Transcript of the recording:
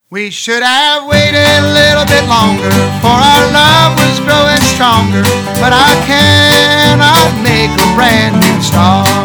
We should have waited a little bit longer, for our love was growing stronger. But I cannot make a brand new start.